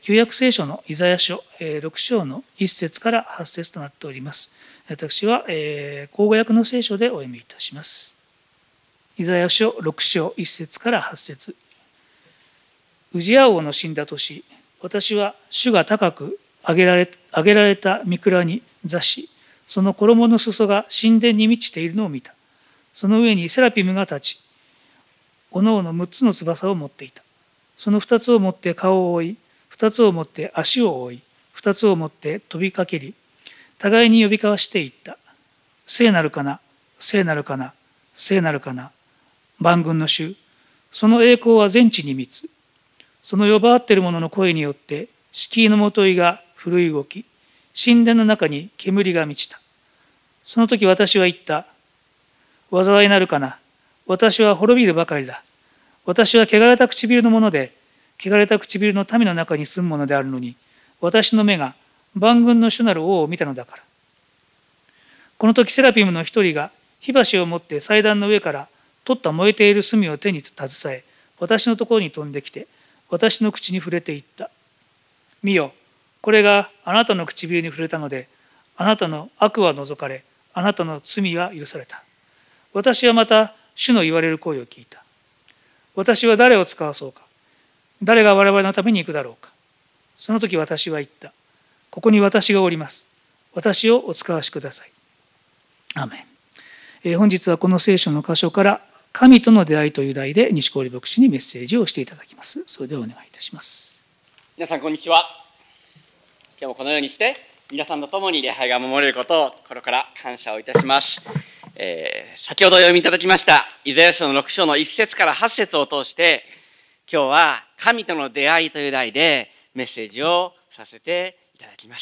旧約聖書のイザヤ書6章の1節から8節となっております。私は口語訳の聖書でお読みいたします。イザヤ書6章1節から8節。ウジヤ王の死んだ年、私は主が高く上げられた御蔵に座し、その衣の裾が神殿に満ちているのを見た。その上にセラピムが立ち、おのおの6つの翼を持っていた。その2つを持って顔を覆い、2つを持って足を覆い、2つを持って飛びかけり、互いに呼び交わしていった。聖なるかな、聖なるかな、聖なるかな。万軍の主、その栄光は全地に満つ。その呼ばわっている者の声によって、敷居のもといが震い動き、神殿の中に煙が満ちた。その時私は言った。災いなるかな。私は滅びるばかりだ。私は汚れた唇のもので、汚れた唇の民の中に住むものであるのに、私の目が万軍の主なる王を見たのだから。この時セラピムの一人が火箸を持って祭壇の上から取った燃えている炭を手に携え、私のところに飛んできて、私の口に触れていった。見よ、これがあなたの唇に触れたので、あなたの悪は除かれ、あなたの罪は許された。私はまた主の言われる声を聞いた。私は誰を使わそうか。誰が我々のために行くだろうか。その時私は言った。ここに私がおります。私をお使わしください。アーメン。本日はこの聖書の箇所から神との出会いという題で西郡牧師にメッセージをしていただきます。それではお願いいたします。 皆さんこんにちは。今日もこのようにして皆さんと共に礼拝が守れることを心から感謝をいたします。先ほどお読みいただきましたイザヤ書の6章の1節から8節を通して、今日は神との出会いという題でメッセージをさせていただきます。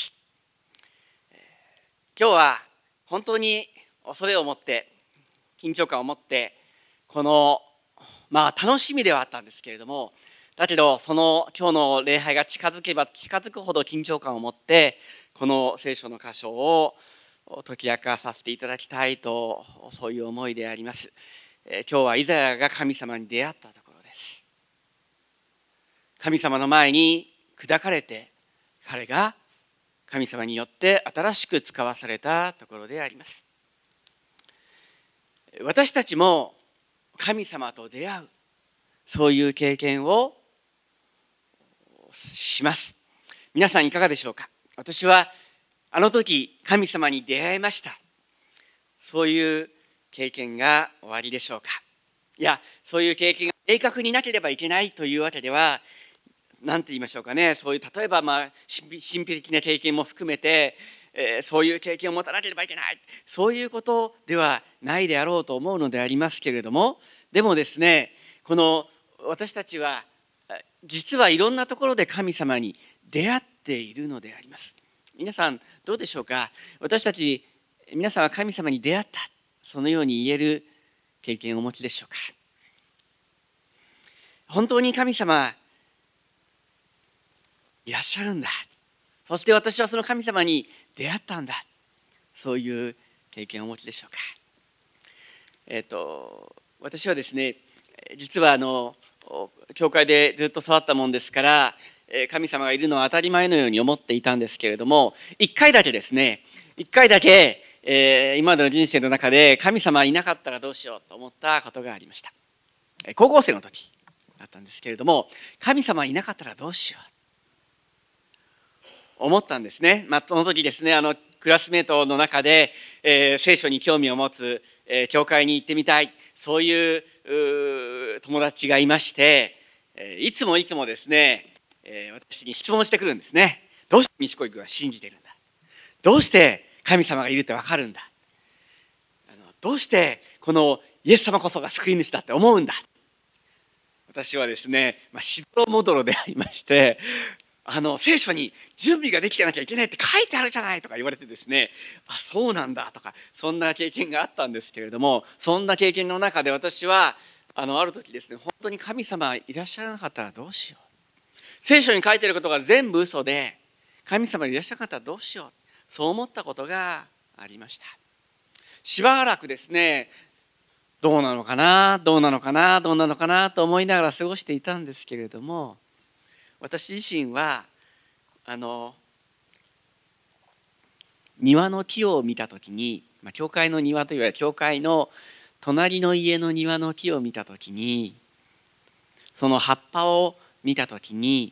今日は本当に恐れを持って緊張感を持ってこの楽しみではあったんですけれども、だけどその今日の礼拝が近づけば近づくほど緊張感を持ってこの聖書の箇所を解き明かさせていただきたいと、そういう思いであります。今日はイザヤが神様に出会ったところです。神様の前に砕かれて、彼が神様によって新しく使わされたところであります。私たちも神様と出会う、そういう経験をします。皆さんいかがでしょうか。私はあの時神様に出会いました、そういう経験がおありでしょうか。いや、そういう経験が明確になければいけないというわけでは、何て言いましょうかね、そういう例えば神秘的な経験も含めて、そういう経験を持たなければいけない、そういうことではないであろうと思うのでありますけれども、でもですね、この私たちは実はいろんなところで神様に出会っているのであります。皆さんどうでしょうか。私たち皆さんは神様に出会った、そのように言える経験をお持ちでしょうか。本当に神様いらっしゃるんだ、そして私はその神様に出会ったんだ、そういう経験をお持ちでしょうか。私はですね、実は教会でずっと育ったもんですから、神様がいるのは当たり前のように思っていたんですけれども、一回だけ、今までの人生の中で神様いなかったらどうしようと思ったことがありました。高校生の時だったんですけれども、神様いなかったらどうしよう思ったんですね。その時ですね、クラスメートの中で、聖書に興味を持つ、教会に行ってみたい、そういう友達がいまして、いつもですね、私に質問してくるんですね。どうして西小池は信じてるんだ、どうして神様がいるって分かるんだ、どうしてこのイエス様こそが救い主だって思うんだ。私はですね、しどろもどろでありまして、聖書に準備ができてなきゃいけないって書いてあるじゃないとか言われてですね、そうなんだとか、そんな経験があったんですけれども、そんな経験の中で私はある時ですね、本当に神様いらっしゃらなかったらどうしよう、聖書に書いてあることが全部嘘で神様いらっしゃらなかったらどうしよう、そう思ったことがありました。しばらくですね、どうなのかなと思いながら過ごしていたんですけれども、私自身は庭の木を見たときに、教会の庭というよりは教会の隣の家の庭の木を見たときに、その葉っぱを見たときに、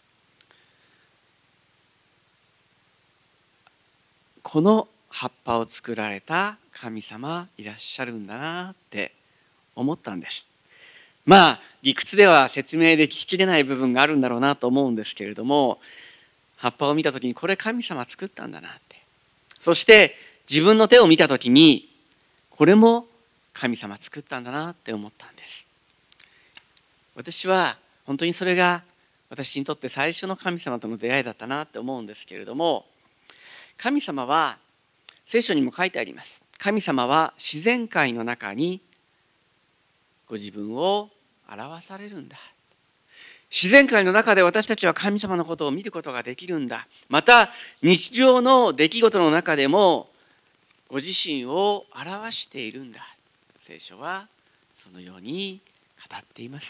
この葉っぱを作られた神様いらっしゃるんだなって思ったんです。理屈では説明で聞ききれない部分があるんだろうなと思うんですけれども、葉っぱを見たときにこれ神様作ったんだなって、そして自分の手を見たときにこれも神様作ったんだなって思ったんです。私は本当にそれが私にとって最初の神様との出会いだったなって思うんですけれども、神様は聖書にも書いてあります。神様は自然界の中にご自分を表されるんだ。自然界の中で私たちは神様のことを見ることができるんだ。また日常の出来事の中でもご自身を表しているんだ。聖書はそのように語っています。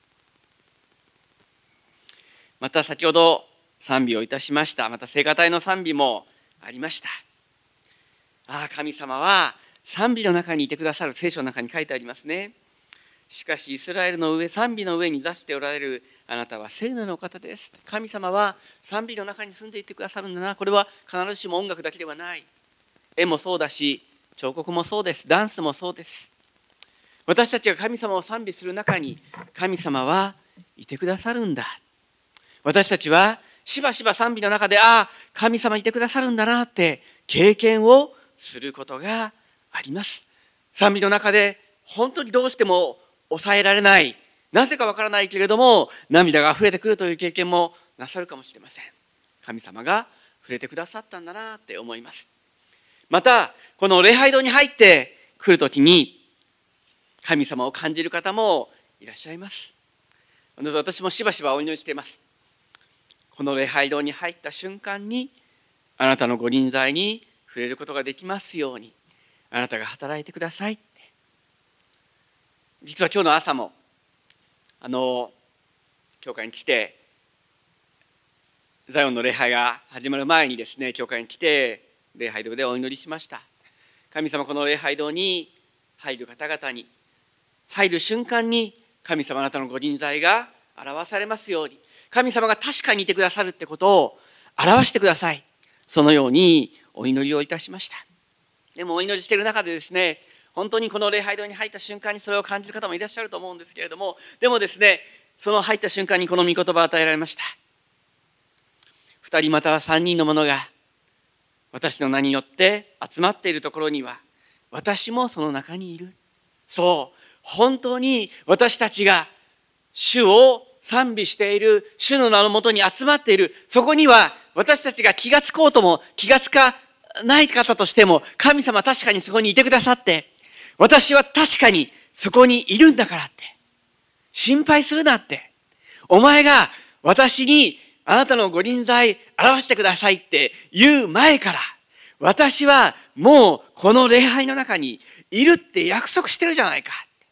また先ほど賛美をいたしました。また聖歌隊の賛美もありました。神様は賛美の中にいてくださる。聖書の中に書いてありますね。しかしイスラエルの上、賛美の上に座しておられるあなたは聖なるお方です。神様は賛美の中に住んでいてくださるんだな。これは必ずしも音楽だけではない。絵もそうだし、彫刻もそうです。ダンスもそうです。私たちが神様を賛美する中に神様はいてくださるんだ。私たちはしばしば賛美の中で神様いてくださるんだなって経験をすることがあります。賛美の中で本当にどうしても抑えられない、なぜかわからないけれども涙があふれてくるという経験もなさるかもしれません。神様が触れてくださったんだなって思います。またこの礼拝堂に入ってくるときに神様を感じる方もいらっしゃいます。私もしばしばお祈りしています。この礼拝堂に入った瞬間にあなたのご臨在に触れることができますように、あなたが働いてくださいって。実は今日の朝も教会に来て、ザヨンの礼拝が始まる前にですね、教会に来て礼拝堂でお祈りしました。神様、この礼拝堂に入る方々に入る瞬間に神様あなたのご臨在が表されますように、神様が確かにいてくださるってことを表してください。そのようにお祈りをいたしました。でもお祈りしている中でですね、本当にこの礼拝堂に入った瞬間にそれを感じる方もいらっしゃると思うんですけれども、でもですね、その入った瞬間にこの御言葉を与えられました。2人または3人の者が私の名によって集まっているところには私もその中にいる。そう、本当に私たちが主を賛美している、主の名のもとに集まっている、そこには私たちが気がつこうとも気がつかない方としても神様確かにそこにいてくださって、私は確かにそこにいるんだからって、心配するなって、お前が私にあなたのご臨在表してくださいって言う前から、私はもうこの礼拝の中にいるって約束してるじゃないか。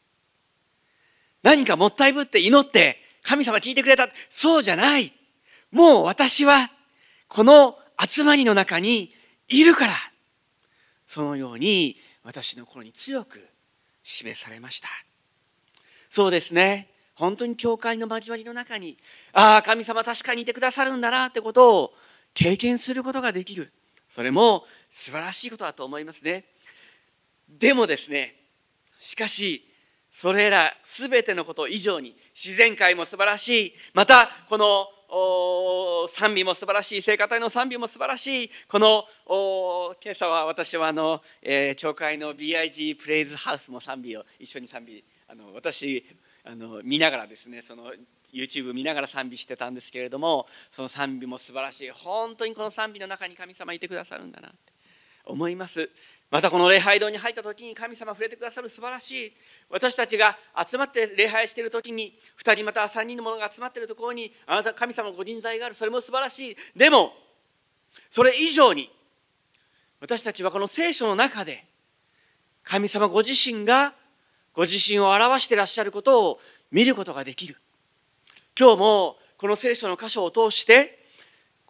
何かもったいぶって祈って神様聞いてくれた、そうじゃない。もう私はこの集まりの中にいるから、そのように私の心に強く示されました。そうですね、本当に教会の交わりの中に神様確かにいてくださるんだなってことを経験することができる。それも素晴らしいことだと思いますね。でもですね、しかしそれらすべてのこと以上に自然界も素晴らしい、またこの賛美も素晴らしい、聖歌隊の賛美も素晴らしい、この今朝は私は教会の BIG プレイズハウスも賛美を一緒に賛美私見ながらですね、その YouTube 見ながら賛美してたんですけれども、その賛美も素晴らしい。本当にこの賛美の中に神様いてくださるんだなって思います。またこの礼拝堂に入った時に神様触れてくださる、素晴らしい。私たちが集まって礼拝している時に2人または3人の者が集まっているところにあなた神様のご臨在がある、それも素晴らしい。でもそれ以上に私たちはこの聖書の中で神様ご自身がご自身を表していらっしゃることを見ることができる。今日もこの聖書の箇所を通して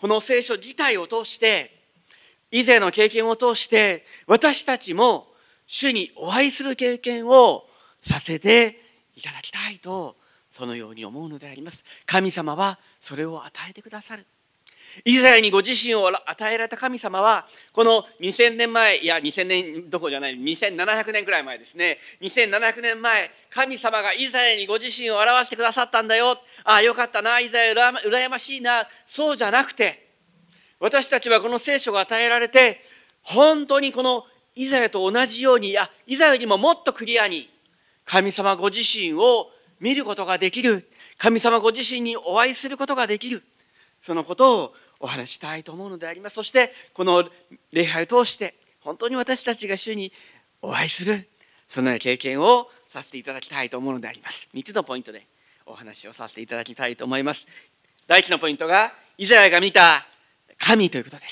この聖書自体を通して、以前の経験を通して、私たちも主にお会いする経験をさせていただきたいと、そのように思うのであります。神様はそれを与えてくださる。イザヤにご自身を与えられた神様は、この2000年前、いや2000年どころじゃない、2700年くらい前ですね。2700年前、神様がイザヤにご自身を表してくださったんだよ。ああ、よかったな、イザヤ羨ましいな。そうじゃなくて、私たちはこの聖書が与えられて、本当にこのイザヤと同じように、イザヤよりももっとクリアに、神様ご自身を見ることができる。神様ご自身にお会いすることができる。そのことをお話したいと思うのであります。そしてこの礼拝を通して本当に私たちが主にお会いする、そのような経験をさせていただきたいと思うのであります。3つのポイントでお話をさせていただきたいと思います。第一のポイントが、イザヤが見た神ということです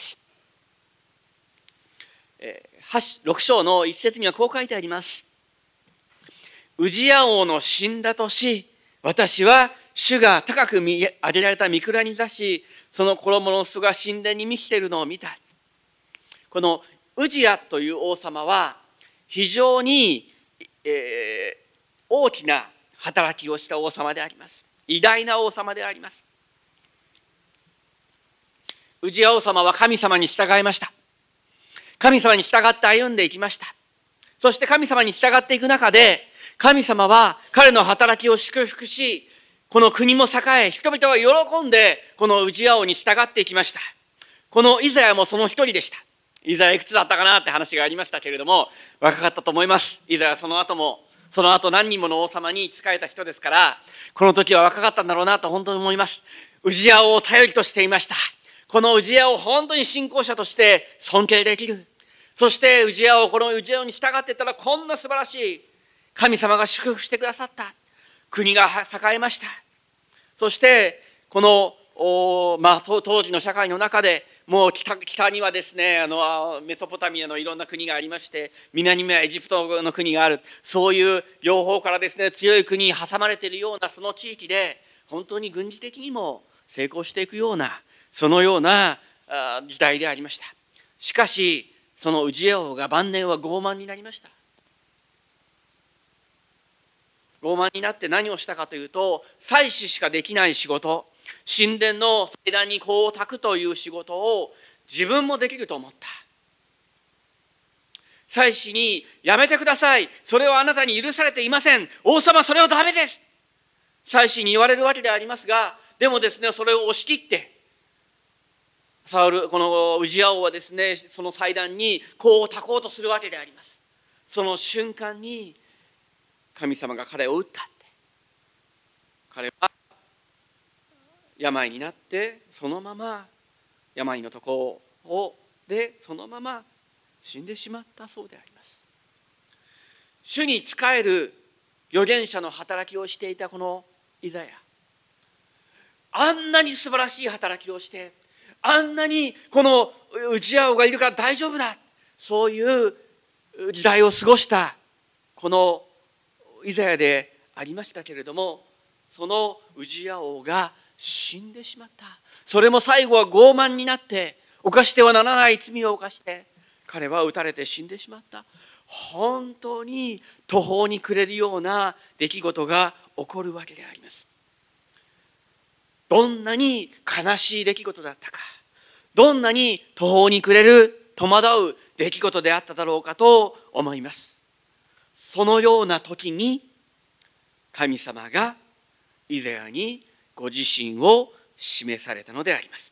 。6章の1節にはこう書いてあります。ウジヤ王の死んだ年、私は主が高く上げられた御蔵に座し、その衣の裾が神殿に満ちているのを見た。このウジヤという王様は非常に、大きな働きをした王様であります。偉大な王様であります。ウジヤ王様は神様に従いました。神様に従って歩んでいきました。そして神様に従っていく中で、神様は彼の働きを祝福し、この国も栄え、人々が喜んでこのウジヤ王に従っていきました。このイザヤもその一人でした。イザヤいくつだったかなって話がありましたけれども、若かったと思います。イザヤその後何人もの王様に仕えた人ですから、この時は若かったんだろうなと本当に思います。ウジヤ王を頼りとしていました。このウジヤを本当に信仰者として尊敬できる。そしてこのウジヤ王に従っていったら、こんな素晴らしい神様が祝福してくださった。国が栄えました。そしてこの、当時の社会の中でもう 北にはですね、メソポタミアのいろんな国がありまして、南にはエジプトの国がある。そういう両方からですね、強い国に挟まれているようなその地域で、本当に軍事的にも成功していくような、そのような時代でありました。しかしそのウジヤ王が晩年は傲慢になりました。傲慢になって何をしたかというと、祭司しかできない仕事、神殿の祭壇に香を焚くという仕事を自分もできると思った。祭司にやめてください、それはあなたに許されていません、王様それはダメです、祭司に言われるわけでありますが、でもですね、それを押し切ってこのウジヤ王はですね、その祭壇に香を焚こうとするわけであります。その瞬間に神様が彼を撃ったって、彼は病になってそのまま病のところでそのまま死んでしまったそうであります。主に仕える預言者の働きをしていたこのイザヤ、あんなに素晴らしい働きをして、あんなにこのウジヤ王がいるから大丈夫だ、そういう時代を過ごしたこのイザヤでありましたけれども、そのウジヤ王が死んでしまった。それも最後は傲慢になって、犯してはならない罪を犯して彼は撃たれて死んでしまった。本当に途方に暮れるような出来事が起こるわけであります。どんなに悲しい出来事だったか、どんなに途方に暮れる戸惑う出来事であっただろうかと思います。そのような時に神様がイザヤにご自身を示されたのであります。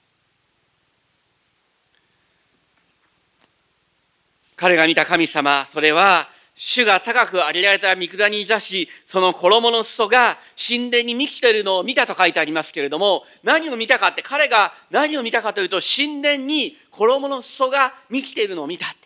彼が見た神様、それは主が高く上げられた御蔵に座し、その衣の裾が神殿に満ちているのを見たと書いてありますけれども、何を見たかって、彼が何を見たかというと、神殿に衣の裾が満ちているのを見たって、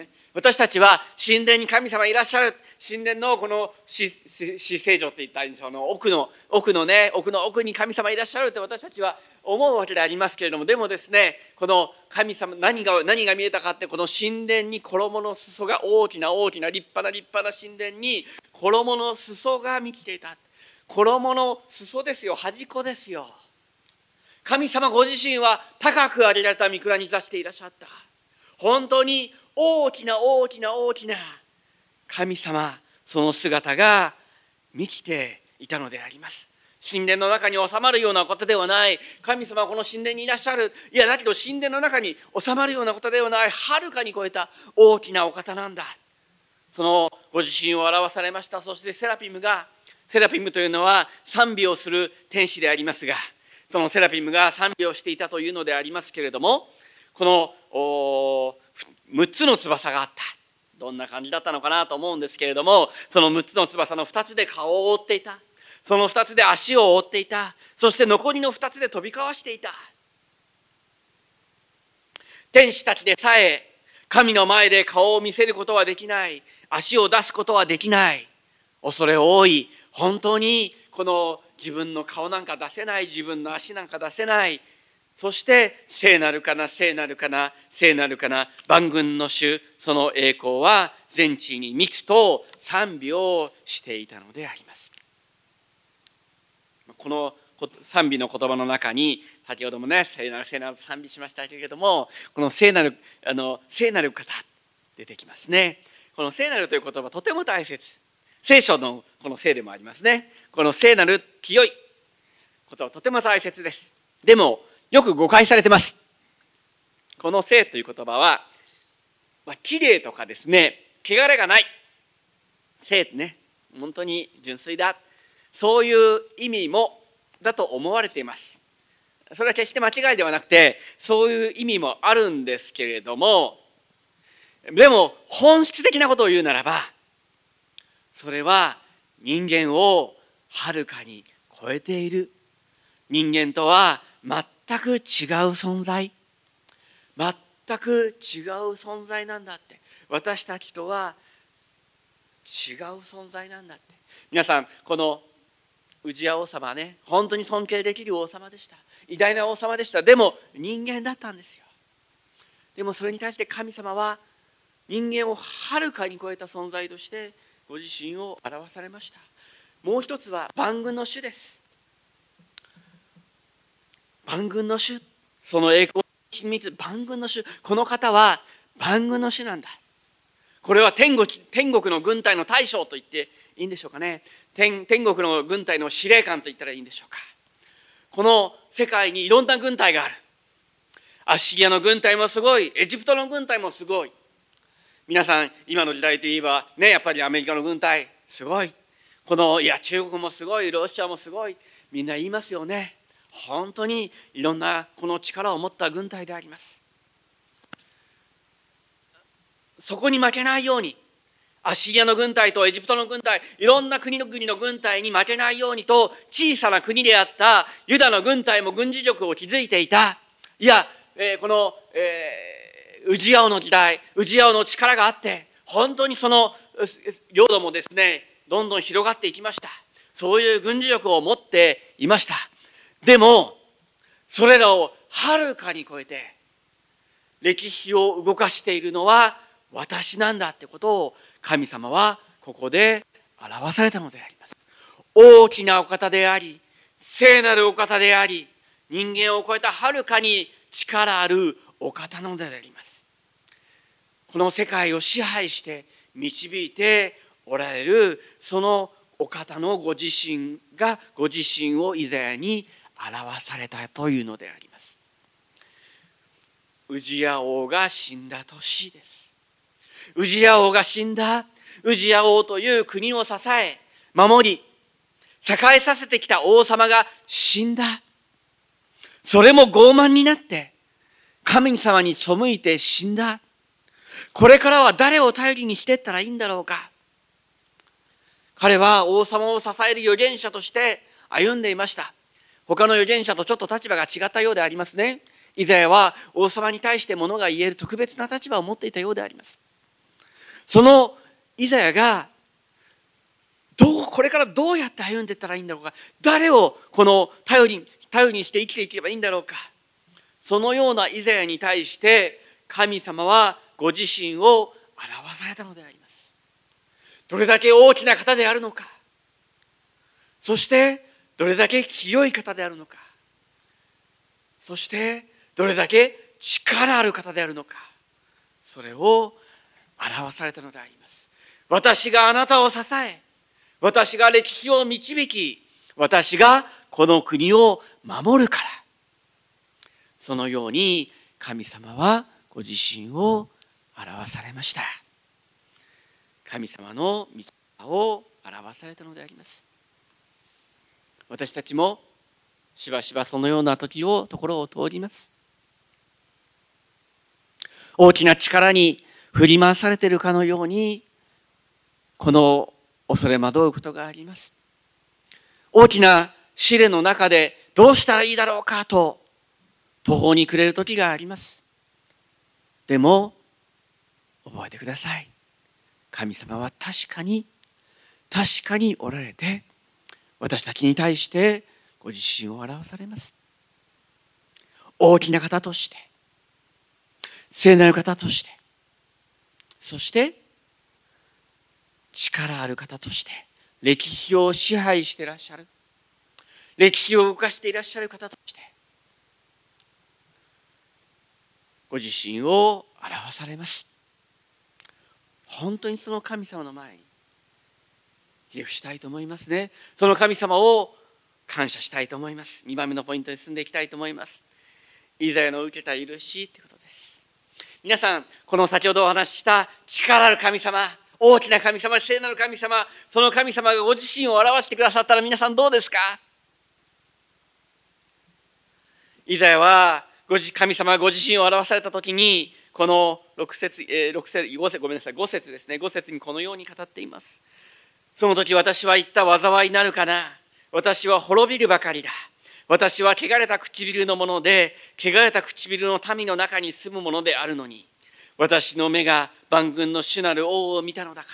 ね、私たちは神殿に神様いらっしゃる、神殿のこの至聖所って言ったらいいんですよ、奥の奥に神様いらっしゃるって私たちは思うわけでありますけれども、でもですね、この神様何が見えたかって、この神殿に衣の裾が大きな立派な神殿に衣の裾が満ちていた。衣の裾ですよ、端っこですよ。 神様ご自身は高く上げられた御蔵に座していらっしゃった。本当に大きな大きな大きな神様、その姿が満ちていたのであります。神殿の中に収まるようなことではない。神様はこの神殿にいらっしゃる。いや、だけど神殿の中に収まるようなことではない。はるかに超えた大きなお方なんだ。そのご自身を表されました。そしてセラピムというのは賛美をする天使でありますが、そのセラピムが賛美をしていたというのでありますけれども、この6つの翼があった。どんな感じだったのかなと思うんですけれども、その6つの翼の2つで顔を覆っていた。その2つで足を覆っていた。そして残りの2つで飛び交わしていた。天使たちでさえ神の前で顔を見せることはできない。足を出すことはできない。恐れ多い。本当にこの自分の顔なんか出せない。自分の足なんか出せない。そして聖なるかな、聖なるかな、聖なるかな、万軍の主、その栄光は全地に満つと賛美をしていたのであります。この賛美の言葉の中に、先ほどもね、聖なる聖なると賛美しましたけれども、この聖なる方出てきますね。この聖なるという言葉とても大切。聖書のこの聖でもありますね。この聖なる清いことはとても大切です。でもよく誤解されてます。この聖という言葉は、きれいとかですね、汚れがない聖ってね、本当に純粋だ、そういう意味もだと思われています。それは決して間違いではなくて、そういう意味もあるんですけれども、でも本質的なことを言うならば、それは人間をはるかに超えている。人間とは全く違う存在、全く違う存在なんだって。私たちとは違う存在なんだって。皆さん、このウジヤ王様はね、本当に尊敬できる王様でした。偉大な王様でした。でも人間だったんですよ。でもそれに対して神様は人間をはるかに超えた存在としてご自身を表されました。もう一つは万軍の主です。万軍の主、その栄光に秘密、万軍の主、この方は万軍の主なんだ。これは天国の軍隊の大将と言っていいんでしょうかね。天国の軍隊の司令官と言ったらいいんでしょうか。この世界にいろんな軍隊がある。アッシリアの軍隊もすごい、エジプトの軍隊もすごい。皆さん、今の時代といえばね、やっぱりアメリカの軍隊すごい。中国もすごい、ロシアもすごい、みんな言いますよね。本当にいろんなこの力を持った軍隊であります。そこに負けないように、アッシリアの軍隊とエジプトの軍隊、いろんな国の軍隊に負けないようにと、小さな国であったユダの軍隊も軍事力を築いていた。いや、この、ウジヤ王の時代、ウジヤ王の力があって、本当にその領土もですね、どんどん広がっていきました。そういう軍事力を持っていました。でもそれらをはるかに超えて歴史を動かしているのは私なんだってことを神様はここで表されたのであります。大きなお方であり、聖なるお方であり、人間を超えたはるかに力あるお方なのであります。この世界を支配して導いておられるそのお方のご自身がご自身をイザヤに表されたというのであります。ウジヤ王が死んだ年です。ウジヤ王が死んだ。ウジヤ王という国を支え守り栄えさせてきた王様が死んだ。それも傲慢になって神様に背いて死んだ。これからは誰を頼りにしていったらいいんだろうか。彼は王様を支える預言者として歩んでいました。他の預言者とちょっと立場が違ったようでありますね。イザヤは王様に対してものが言える特別な立場を持っていたようであります。そのイザヤがこれからどうやって歩んでいったらいいんだろうか。誰をこの頼りにして生きていけばいいんだろうか。そのようなイザヤに対して神様はご自身を表されたのであります。どれだけ大きな方であるのか。そしてどれだけ清い方であるのか。 そしてどれだけ力ある方であるのか、それを表されたのであります。私があなたを支え、私が歴史を導き、私がこの国を守るから。そのように神様はご自身を表されました。神様の御心を表されたのであります。私たちもしばしばそのようなところを通ります。大きな力に振り回されているかのように、この恐れ惑うことがあります。大きな試練の中でどうしたらいいだろうかと途方に暮れる時があります。でも覚えてください。神様は確かにおられて、私たちに対してご自身を表されます。大きな方として、聖なる方として、そして力ある方として、歴史を支配していらっしゃる、歴史を動かしていらっしゃる方として、ご自身を表されます。本当にその神様の前にひれ伏したいと思いますね。その神様を感謝したいと思います。2番目のポイントに進んでいきたいと思います。イザヤの受けた許しということです。皆さん、この先ほどお話しした力ある神様、大きな神様、聖なる神様、その神様がご自身を表してくださったら皆さんどうですか？イザヤは神様がご自身を表されたときに、この5節ですね、5節にこのように語っています。その時私は言った、災いなるかな。私は滅びるばかりだ。私は汚れた唇のもので、汚れた唇の民の中に住むものであるのに、私の目が万軍の主なる王を見たのだから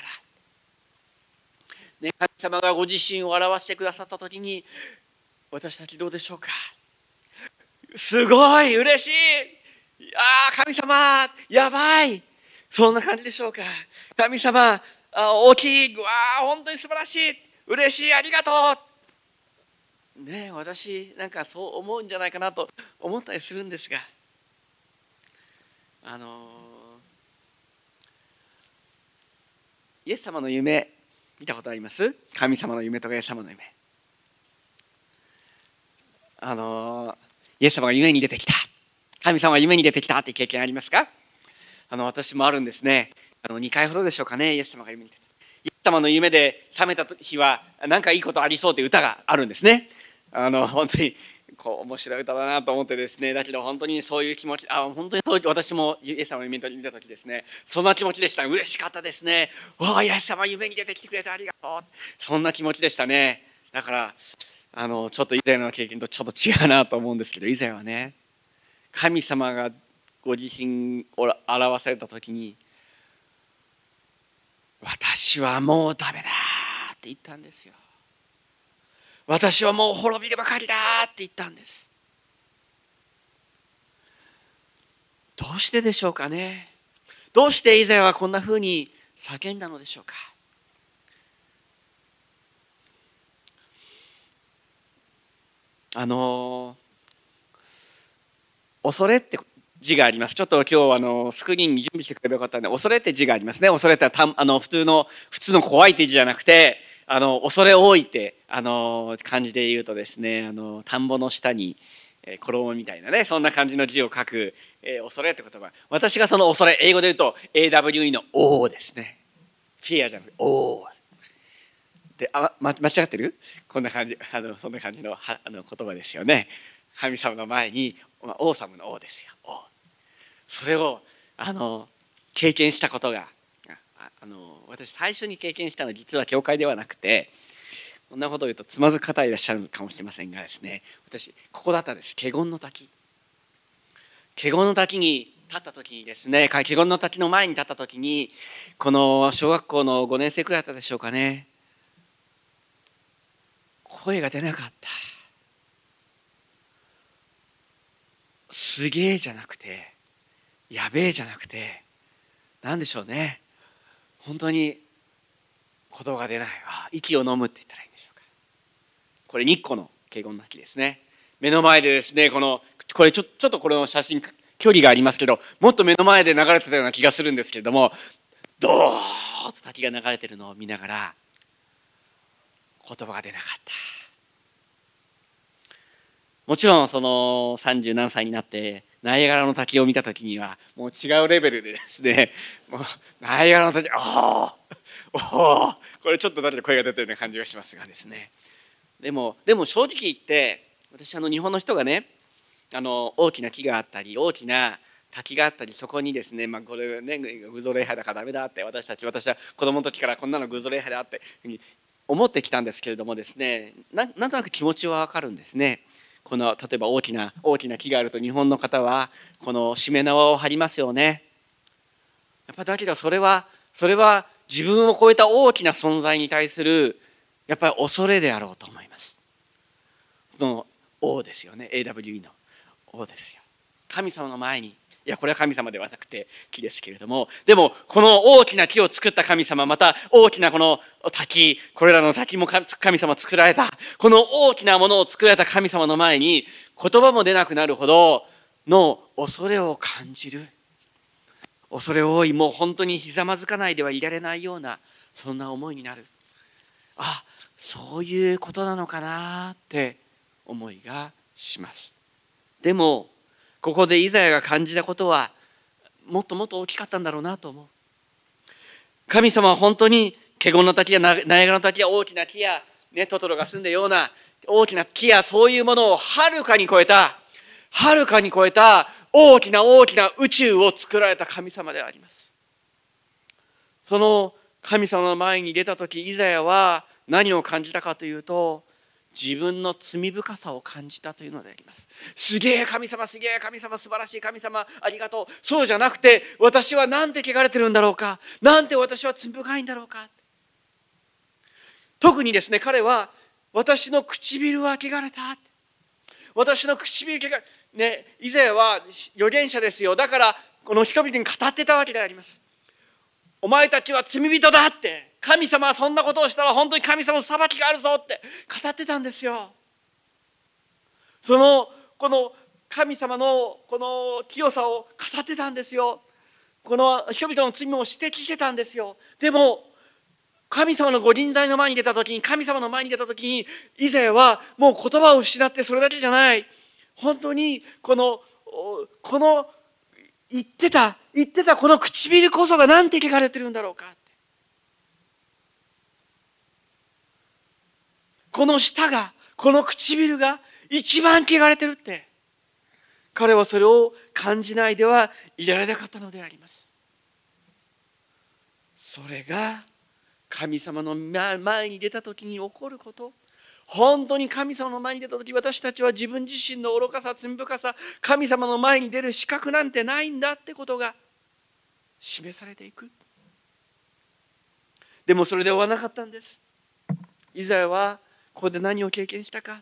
。ね、神様がご自身を表してくださった時に、私たちどうでしょうか？すごい嬉しい、神様やばい、そんな感じでしょうか？神様大きい、本当に素晴らしい、嬉しい、ありがとうね。私なんかそう思うんじゃないかなと思ったりするんですが、イエス様の夢見たことあります？神様の夢とかイエス様の夢。イエス様が夢に出てきた、神様が夢に出てきたって経験ありますか？私もあるんですね。2回ほどでしょうかね。イエス様が夢に出て、イエス様の夢で覚めた日は何かいいことありそうという歌があるんですね。本当に面白い歌だなと思ってですね。だけど本当にそういう気持ち、本当にそう、私もイエス様の夢を見た時ですね、そんな気持ちでした。嬉しかったですね。イエス様夢に出てきてくれてありがとう、そんな気持ちでしたね。だからちょっと以前の経験とちょっと違うなと思うんですけど、以前はね、神様がご自身を表された時に、私はもうダメだって言ったんですよ。私はもう滅びるばかりだって言ったんです。どうしてでしょうかね。どうしてイザヤはこんなふうに叫んだのでしょうか。恐れって字があります。ちょっと今日スクリーンに準備してくればよかったので、恐れって字がありますね。恐れって普通の怖いって字じゃなくて、恐れ多いって漢字で言うとですね、田んぼの下に衣みたいなね、そんな感じの字を書く、恐れって言葉。私がその恐れ、英語で言うと AWE の O ですね。フィアじゃなくて Oで、間違ってる？こんな感じ、そんな感じの言葉ですよね。神様の前に王様の王ですよ。王。それを経験したことが、私最初に経験したのは実は教会ではなくて、こんなことを言うとつまずく方いらっしゃるかもしれませんがですね、私ここだったんです。華厳の滝。華厳の滝に立った時にですね、華厳の滝の前に立った時に、この小学校の5年生くらいだったでしょうかね、声が出なかった。すげえじゃなくて、やべえじゃなくて、なんでしょうね、本当に言葉が出ない。息を飲むって言ったらいいんでしょうか。これ日光の華厳の滝ですね。 目の前でですね、これちょっとこの写真距離がありますけど、もっと目の前で流れてたような気がするんですけれども、ドーッと滝が流れてるのを見ながら言葉が出なかった。もちろんその30何歳になってナイアガラの滝を見た時にはもう違うレベルでですね、もうナイアガラの滝、これちょっと誰か声が出たような感じがしますがですね、でも正直言って私日本の人がね、大きな木があったり大きな滝があったり、そこにですね、これね偶像礼拝だからダメだって、私は子供の時からこんなの偶像礼拝だって思ってきたんですけれどもですね、なんとなく気持ちはわかるんですね。例えば大きな木があると日本の方はこのしめ縄を張りますよね。やっぱだけどそれは自分を超えた大きな存在に対するやっぱり恐れであろうと思います。その王ですよね、 AWE の王ですよ。神様の前に、これは神様ではなくて木ですけれども、でもこの大きな木を作った神様、また大きなこの滝、これらの滝も神様作られた、この大きなものを作られた神様の前に言葉も出なくなるほどの恐れを感じる。恐れ多い、もう本当にひざまずかないではいられないような、そんな思いになる。そういうことなのかなって思いがします。でもここでイザヤが感じたことはもっともっと大きかったんだろうなと思う。神様は本当に華厳の滝やナイアガラの滝や大きな木や、トトロが住んだような大きな木や、そういうものをはるかに超えた大きな宇宙を作られた神様であります。その神様の前に出た時、イザヤは何を感じたかというと、自分の罪深さを感じたというのであります。すげえ神様、すげえ神様、素晴らしい神様、ありがとう。そうじゃなくて、私はなんて汚れてるんだろうか、なんて私は罪深いんだろうか。特にですね、彼は私の唇は汚れた、私の唇汚れね、イザヤは預言者ですよ。だからこの人々に語ってたわけであります。お前たちは罪人だって、神様はそんなことをしたら本当に神様の裁きがあるぞって語ってたんですよ。この神様のこの清さを語ってたんですよ。この人々の罪も指摘してたんですよ。でも神様のご臨在の前に出た時に、イザヤはもう言葉を失って、それだけじゃない、本当にこの言ってたこの唇こそがなんて汚れてるんだろうかって、この舌が、この唇が一番汚れてるって、彼はそれを感じないではいられなかったのであります。それが神様の前に出た時に起こること。本当に神様の前に出た時、私たちは自分自身の愚かさ、罪深さ、神様の前に出る資格なんてないんだってことが示されていく。でもそれで終わらなかったんです。イザヤはここで何を経験したかって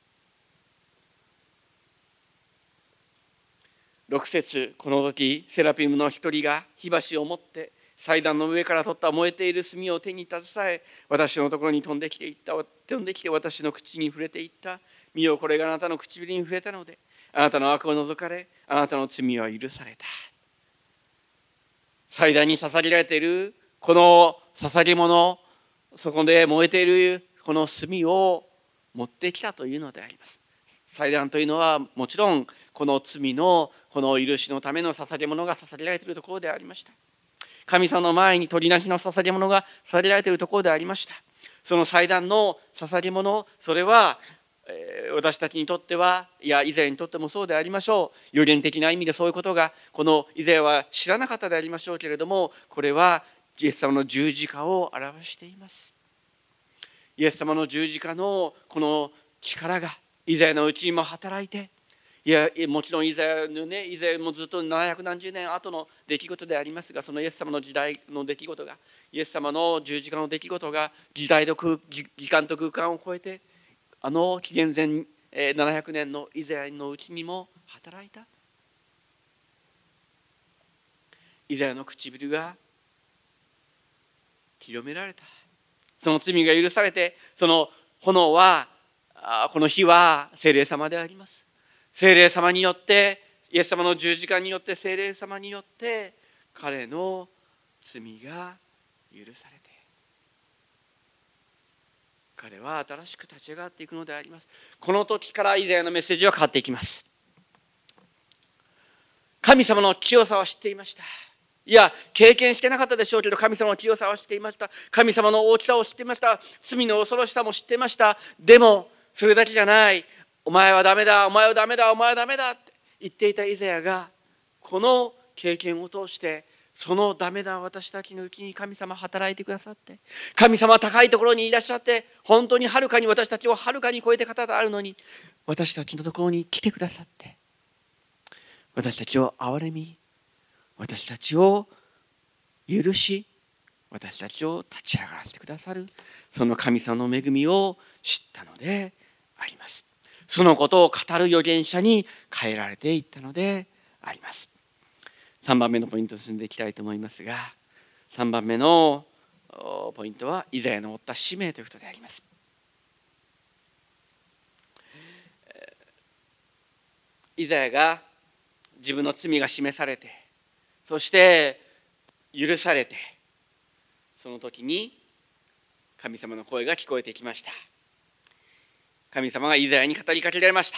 、6節、この時セラピムの一人が火箸を持って祭壇の上から取った燃えている炭を手に携え、私のところに飛んできて私の口に触れていった。見よ、これがあなたの唇に触れたので、あなたの悪を除かれ、あなたの罪は許された。祭壇に捧げられているこの捧げ物、そこで燃えているこの炭を持ってきたというのであります。祭壇というのはもちろんこの罪のこの許しのための捧げ物が捧げられているところでありました。神様の前に取りなしの捧げ物が捧げられているところでありました。その祭壇の捧げ物、それは、私たちにとっては、イザヤにとってもそうでありましょう。予言的な意味でそういうことがこのイザヤは知らなかったでありましょうけれども、これはイエス様の十字架を表しています。イエス様の十字架のこの力がイザヤのうちにも働いて、もちろんイザヤもずっと700何十年後の出来事でありますが、そのイエス様の時代の出来事が、イエス様の十字架の出来事が時間と空間を超えて、紀元前700年のイザヤのうちにも働いた。イザヤの唇が清められた。その罪が許されて、その炎はこの日は聖霊様であります。聖霊様によって、イエス様の十字架によって、聖霊様によって彼の罪が許されて、彼は新しく立ち上がっていくのであります。この時からイザヤのメッセージは変わっていきます。神様の清さは知っていました。いや、経験してなかったでしょうけど、神様の清さは知っていました。神様の大きさを知っていました。罪の恐ろしさも知っていました。でもそれだけじゃない。お前はダメだ、お前はダメだ、お前はダメだって言っていたイザヤが、この経験を通して、そのダメな私たちのうちに神様働いてくださって、神様は高いところにいらっしゃって、本当にはるかに私たちをはるかに超えて方であるのに、私たちのところに来てくださって、私たちを憐れみ、私たちを許し、私たちを立ち上がらせてくださる、その神様の恵みを知ったのであります。そのことを語る預言者に変えられていったのであります。3番目のポイントに進んでいきたいと思いますが、3番目のポイントはイザヤの負った使命ということであります。イザヤが自分の罪が示されて、そして許されて、その時に神様の声が聞こえてきました。神様がイザヤに語りかけられました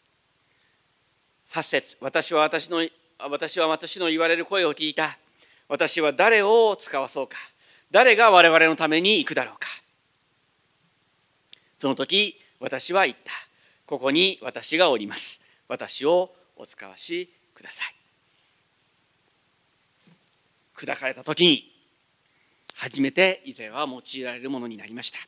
。8節、私は私の言われる声を聞いた。私は誰を使わそうか。誰が我々のために行くだろうか。その時私は言った。ここに私がおります。私をお使わしください。砕かれた時に初めてイザヤは用いられるものになりました。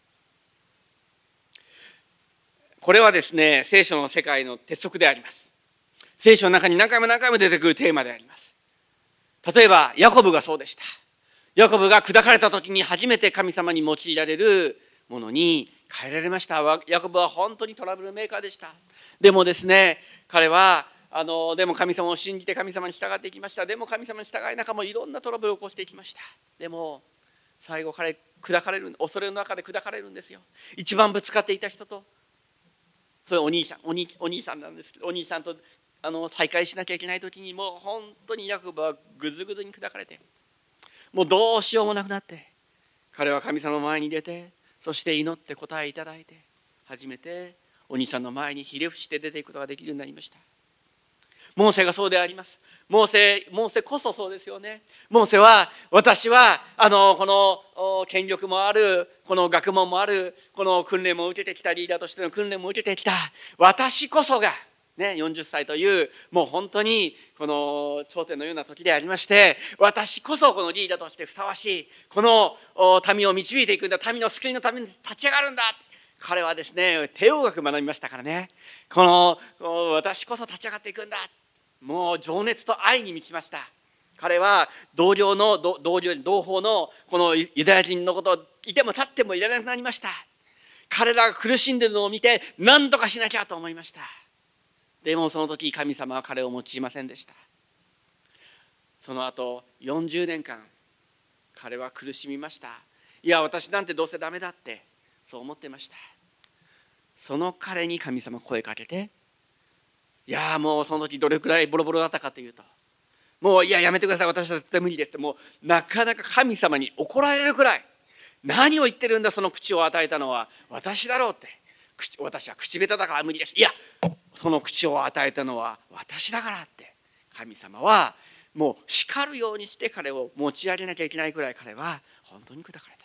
これはですね、聖書の世界の鉄則であります。聖書の中に何回も出てくるテーマであります。例えばヤコブがそうでした。ヤコブが砕かれた時に初めて神様に用いられるものに変えられました。ヤコブは本当にトラブルメーカーでした。でもですね、彼はでも神様を信じて神様に従っていきました。でも神様に従いながらもいろんなトラブルを起こしていきました。でも最後彼砕かれる、恐れの中で砕かれるんですよ。一番ぶつかっていた人と、それお兄さんなんですけど、お兄さんと再会しなきゃいけない時に、もう本当にヤコブはぐずぐずに砕かれて、もうどうしようもなくなって、彼は神様の前に出て、そして祈って答えいただいて、初めてお兄さんの前にひれ伏して出ていくことができるようになりました。モーセがそうであります。モーセこそそうですよね。モーセは、私はこの権力もある、この学問もある、この訓練も受けてきた、リーダーとしての訓練も受けてきた私こそがね、40歳というもう本当にこの頂点のような時でありまして、私こそこのリーダーとしてふさわしい、この民を導いていくんだ、民の救いのために立ち上がるんだ。彼はですね、帝王学学びましたからね、この私こそ立ち上がっていくんだ、もう情熱と愛に満ちました。彼は同僚同胞のこのユダヤ人のことをいても立ってもいられなくなりました。彼らが苦しんでいるのを見て何とかしなきゃと思いました。でもその時神様は彼を用いませんでした。その後40年間彼は苦しみました。いや、私なんてどうせダメだってそう思ってました。その彼に神様声かけて、いやもうその時どれくらいボロボロだったかというと、もういややめてください、私は絶対無理ですって、もうなかなか神様に怒られるくらい、何を言ってるんだ、その口を与えたのは私だろうって、私は口下手だから無理です、いやその口を与えたのは私だからって、神様はもう叱るようにして彼を持ち上げなきゃいけないくらい、彼は本当に砕かれた。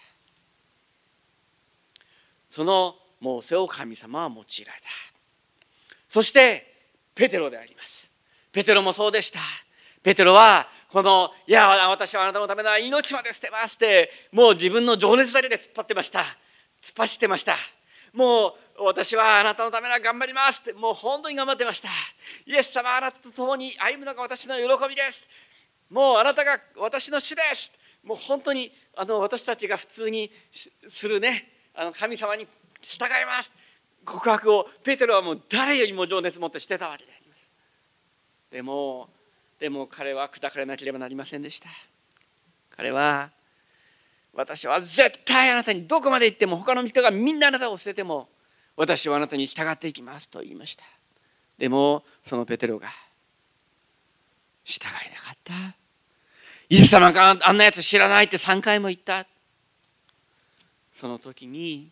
そのモーセを神様は用いられた。そしてペテロであります。ペテロもそうでした。ペテロはいや私はあなたのためなら命まで捨てますって、もう自分の情熱だけで突っ張ってました。突っ走ってました。もう私はあなたのためなら頑張りますって、もう本当に頑張ってました。イエス様、あなたと共に歩むのが私の喜びです。もうあなたが私の主です。もう本当に私たちが普通にするね、神様に従います告白をペテロはもう誰よりも情熱を持ってしてたわけであります。でも彼は砕かれなければなりませんでした。彼は、私は絶対あなたにどこまで行っても、他の人がみんなあなたを捨てても、 私はあなたに従っていきますと言いました。でもそのペテロが従えなかった。イエス様があんなやつ知らないって3回も言った。その時に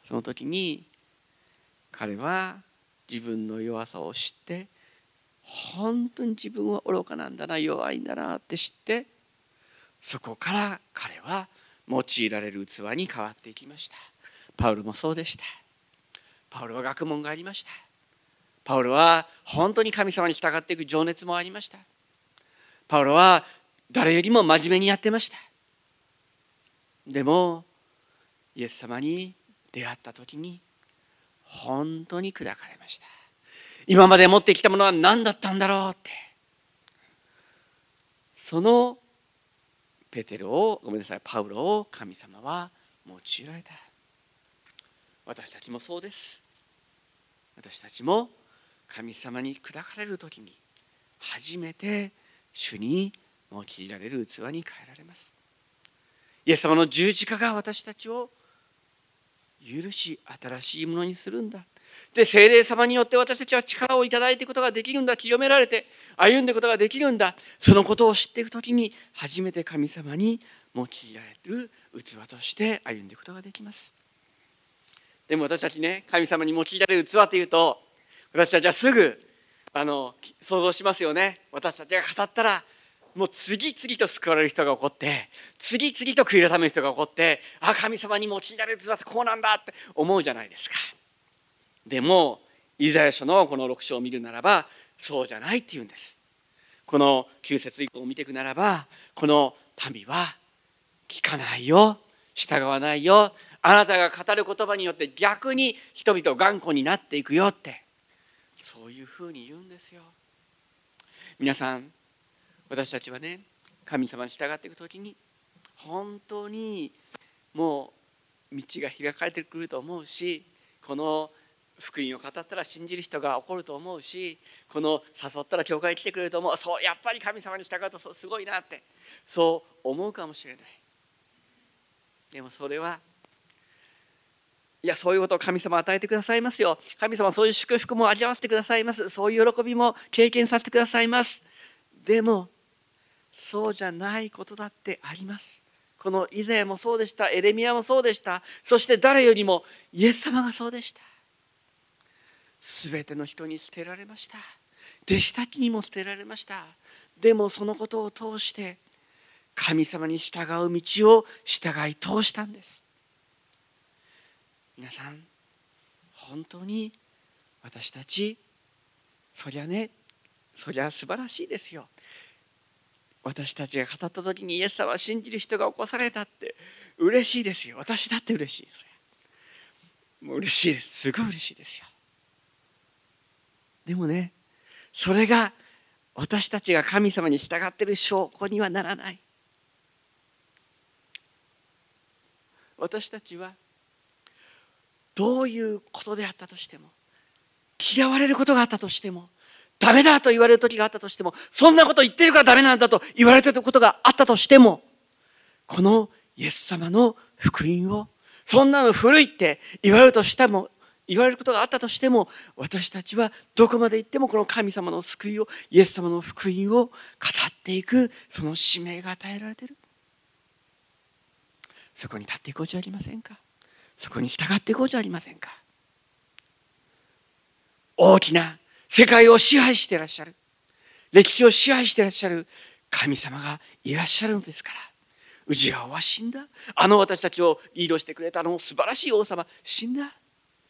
彼は自分の弱さを知って、本当に自分は愚かなんだな、弱いんだなって知って、そこから彼は用いられる器に変わっていきました。パウロもそうでした。パウロは学問がありました。パウロは本当に神様に従っていく情熱もありました。パウロは誰よりも真面目にやってました。でもイエス様に出会った時に本当に砕かれました。今まで持ってきたものは何だったんだろうって。そのパウロを神様は用いられた。私たちもそうです。私たちも神様に砕かれる時に初めて主に用いられる器に変えられます。イエス様の十字架が私たちを許し新しいものにするんだ。で、聖霊様によって私たちは力をいただいていくことができるんだ。清められて歩んでいくことができるんだ。そのことを知っていくときに初めて神様に用いられる器として歩んでいくことができます。でも私たちね、神様に用いられる器というと、私たちはすぐ想像しますよね。私たちが語ったらもう次々と救われる人が起こって、次々と悔い改める人が起こって、あ、神様に用いられる器ってこうなんだって思うじゃないですか。でもイザヤ書のこの6章を見るならばそうじゃないっていうんです。この9節以降を見ていくならば、この民は聞かないよ、従わないよ、あなたが語る言葉によって逆に人々頑固になっていくよって、そういうふうに言うんですよ。皆さん、私たちはね、神様に従っていくときに本当にもう道が開かれてくると思うし、この福音を語ったら信じる人が起こると思うし、この誘ったら教会に来てくれると思う。そう、やっぱり神様に従うとすごいなってそう思うかもしれない。でもそれは、いや、そういうことを神様与えてくださいますよ。神様はそういう祝福も味わわせてくださいます。そういう喜びも経験させてくださいます。でもそうじゃないことだってあります。このイザヤもそうでした。エレミヤもそうでした。そして誰よりもイエス様がそうでした。すべての人に捨てられました。弟子たちにも捨てられました。でもそのことを通して神様に従う道を従い通したんです。皆さん、本当に私たち、そりゃ素晴らしいですよ。私たちが語った時にイエス様を信じる人が起こされたって嬉しいですよ。私だって嬉しい。もう嬉しいです。すごい嬉しいですよ。でもね、それが私たちが神様に従っている証拠にはならない。私たちはどういうことであったとしても、嫌われることがあったとしても、ダメだと言われる時があったとしても、そんなこと言ってるからダメなんだと言われていることがあったとしても、このイエス様の福音を、そんなの古いって言われることがあったとしても、私たちはどこまで行ってもこの神様の救いを、イエス様の福音を語っていく、その使命が与えられている。そこに立っていこうじゃありませんか。そこに従っていこうじゃありませんか。大きな世界を支配していらっしゃる、歴史を支配していらっしゃる神様がいらっしゃるのですから。ウジヤは死んだ。私たちをリードしてくれた素晴らしい王様死んだ。が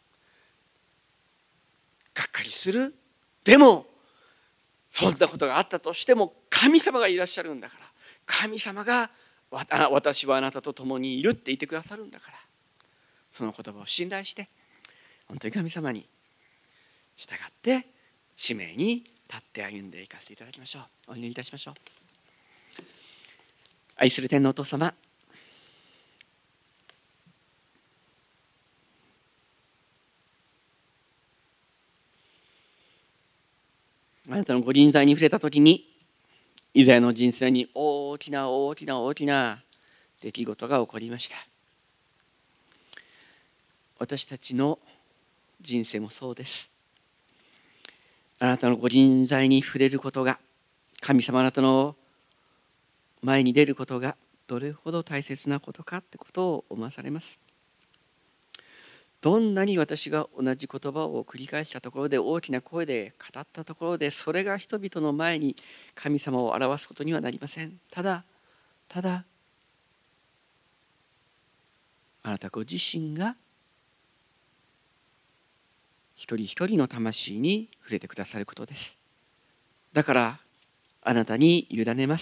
っかりする。でもそんなことがあったとしても神様がいらっしゃるんだから、神様が私はあなたと共にいるって言ってくださるんだから、その言葉を信頼して本当に神様に従って使命に立って歩んでいかせていただきましょう。お祈りいたしましょう。愛する天のお父様、あなたのご臨在に触れたときに、イザヤの人生に大きな出来事が起こりました。私たちの人生もそうです。あなたのご臨在に触れることが、神様あなたの前に出ることがどれほど大切なことかってことを思わされます。どんなに私が同じ言葉を繰り返したところで、大きな声で語ったところで、それが人々の前に神様を表すことにはなりません。ただあなたご自身が一人一人の魂に触れてくださることです。だからあなたに委ねます。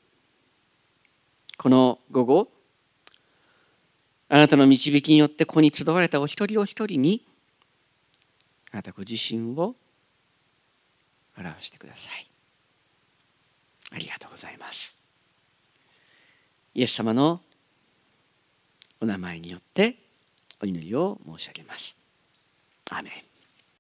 この午後、あなたの導きによってここに集われたお一人お一人に、あなたご自身を表してください。ありがとうございます。イエス様のお名前によってお祈りを申し上げます。アーメン。